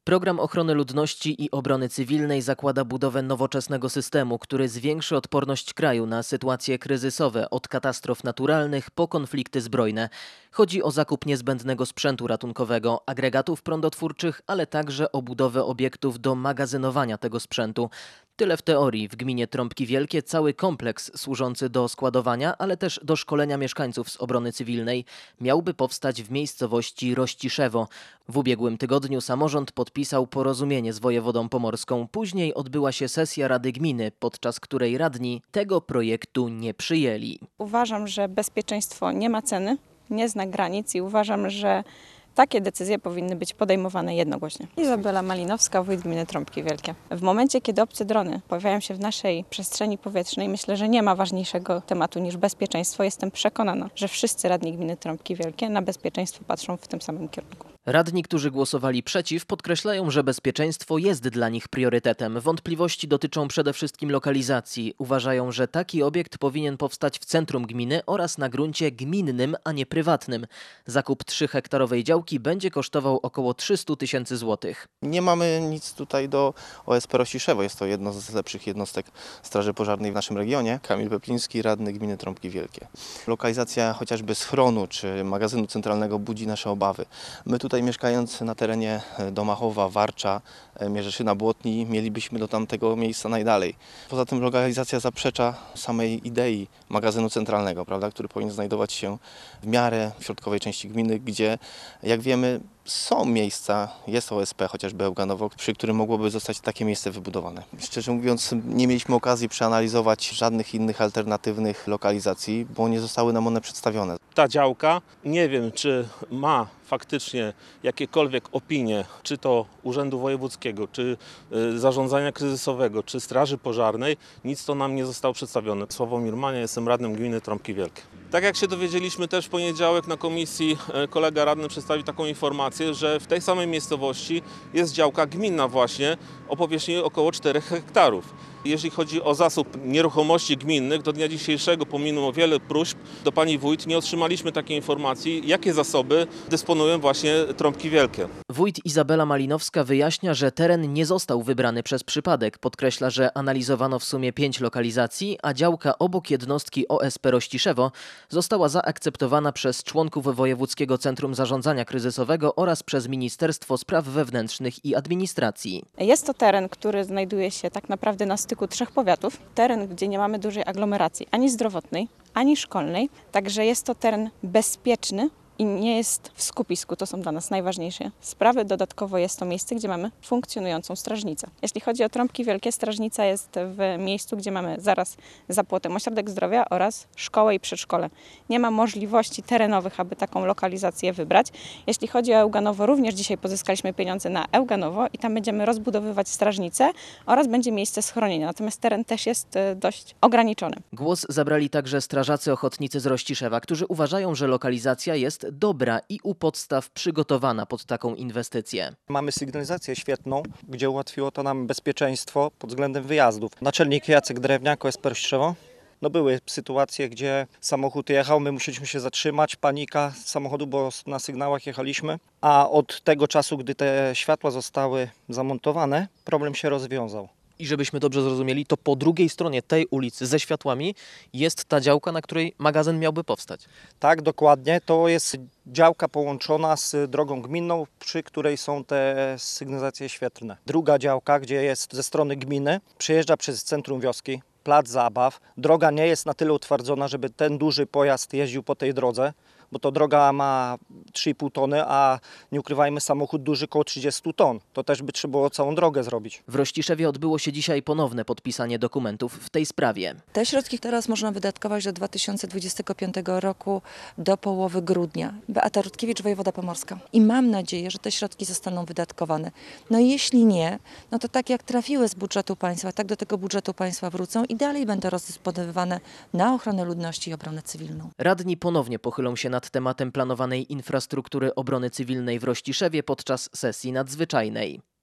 Program Ochrony Ludności i Obrony Cywilnej zakłada budowę nowoczesnego systemu, który zwiększy odporność kraju na sytuacje kryzysowe, od katastrof naturalnych po konflikty zbrojne. Chodzi o zakup niezbędnego sprzętu ratunkowego, agregatów prądotwórczych, ale także o budowę obiektów do magazynowania tego sprzętu. Tyle w teorii. W gminie Trąbki Wielkie cały kompleks służący do składowania, ale też do szkolenia mieszkańców z obrony cywilnej miałby powstać w miejscowości Rościszewo. W ubiegłym tygodniu samorząd podpisał porozumienie z wojewodą pomorską. Później odbyła się sesja Rady Gminy, podczas której radni tego projektu nie przyjęli. Uważam, że bezpieczeństwo nie ma ceny, nie zna granic i uważam, że takie decyzje powinny być podejmowane jednogłośnie. Izabela Malinowska, wójt gminy Trąbki Wielkie. W momencie, kiedy obce drony pojawiają się w naszej przestrzeni powietrznej, myślę, że nie ma ważniejszego tematu niż bezpieczeństwo. Jestem przekonana, że wszyscy radni gminy Trąbki Wielkie na bezpieczeństwo patrzą w tym samym kierunku. Radni, którzy głosowali przeciw, podkreślają, że bezpieczeństwo jest dla nich priorytetem. Wątpliwości dotyczą przede wszystkim lokalizacji. Uważają, że taki obiekt powinien powstać w centrum gminy oraz na gruncie gminnym, a nie prywatnym. Zakup 3-hektarowej działki będzie kosztował około 300 000 złotych. Nie mamy nic tutaj do OSP Rościszewo. Jest to jedno z lepszych jednostek Straży Pożarnej w naszym regionie. Kamil Pepliński, radny gminy Trąbki Wielkie. Lokalizacja chociażby schronu czy magazynu centralnego budzi nasze obawy. My tutaj mieszkając na terenie Domachowa, Warcza, Mierzeszyna, Błotni, mielibyśmy do tamtego miejsca najdalej. Poza tym lokalizacja zaprzecza samej idei magazynu centralnego, prawda, który powinien znajdować się w miarę w środkowej części gminy, gdzie, jak wiemy, są miejsca, jest OSP, chociażby Ełganowo, przy którym mogłoby zostać takie miejsce wybudowane. Szczerze mówiąc, nie mieliśmy okazji przeanalizować żadnych innych alternatywnych lokalizacji, bo nie zostały nam one przedstawione. Ta działka, nie wiem, czy ma faktycznie jakiekolwiek opinie, czy to Urzędu Wojewódzkiego, czy Zarządzania Kryzysowego, czy Straży Pożarnej, nic to nam nie zostało przedstawione. Sławomir Mania, jestem radnym gminy Trąbki Wielkie. Tak jak się dowiedzieliśmy też w poniedziałek na komisji, kolega radny przedstawił taką informację, że w tej samej miejscowości jest działka gminna właśnie o powierzchni około 4 hektarów. Jeśli chodzi o zasób nieruchomości gminnych, do dnia dzisiejszego, pomimo wiele próśb do pani wójt, nie otrzymaliśmy takiej informacji, jakie zasoby dysponują właśnie Trąbki Wielkie. Wójt Izabela Malinowska wyjaśnia, że teren nie został wybrany przez przypadek. Podkreśla, że analizowano w sumie 5 lokalizacji, a działka obok jednostki OSP Rościszewo została zaakceptowana przez członków Wojewódzkiego Centrum Zarządzania Kryzysowego oraz przez Ministerstwo Spraw Wewnętrznych i Administracji. Jest to teren, który znajduje się tak naprawdę na styku 3 powiatów. Teren, gdzie nie mamy dużej aglomeracji ani zdrowotnej, ani szkolnej. Także jest to teren bezpieczny i nie jest w skupisku. To są dla nas najważniejsze sprawy. Dodatkowo jest to miejsce, gdzie mamy funkcjonującą strażnicę. Jeśli chodzi o Trąbki Wielkie, strażnica jest w miejscu, gdzie mamy zaraz za płotem ośrodek zdrowia oraz szkołę i przedszkole. Nie ma możliwości terenowych, aby taką lokalizację wybrać. Jeśli chodzi o Ełganowo, również dzisiaj pozyskaliśmy pieniądze na Ełganowo i tam będziemy rozbudowywać strażnicę oraz będzie miejsce schronienia. Natomiast teren też jest dość ograniczony. Głos zabrali także strażacy ochotnicy z Rościszewa, którzy uważają, że lokalizacja jest dobra i u podstaw przygotowana pod taką inwestycję. Mamy sygnalizację świetną, gdzie ułatwiło to nam bezpieczeństwo pod względem wyjazdów. Naczelnik Jacek Drewniak, OSP Rościszewo. Były sytuacje, gdzie samochód jechał, my musieliśmy się zatrzymać, panika z samochodu, bo na sygnałach jechaliśmy, a od tego czasu, gdy te światła zostały zamontowane, problem się rozwiązał. I żebyśmy dobrze zrozumieli, to po drugiej stronie tej ulicy ze światłami jest ta działka, na której magazyn miałby powstać. Tak, dokładnie. To jest działka połączona z drogą gminną, przy której są te sygnalizacje świetlne. Druga działka, gdzie jest ze strony gminy, przejeżdża przez centrum wioski, plac zabaw. Droga nie jest na tyle utwardzona, żeby ten duży pojazd jeździł po tej drodze, bo to droga ma 3,5 tony, a nie ukrywajmy, samochód duży około 30 ton. To też by trzeba było całą drogę zrobić. W Rościszewie odbyło się dzisiaj ponowne podpisanie dokumentów w tej sprawie. Te środki teraz można wydatkować do 2025 roku, do połowy grudnia. Beata Rutkiewicz, wojewoda pomorska. I mam nadzieję, że te środki zostaną wydatkowane. No i jeśli nie, no to tak jak trafiły z budżetu państwa, tak do tego budżetu państwa wrócą i dalej będą rozdysponowywane na ochronę ludności i obronę cywilną. Radni ponownie pochylą się nad tematem planowanej infrastruktury obrony cywilnej w Rościszewie podczas sesji nadzwyczajnej.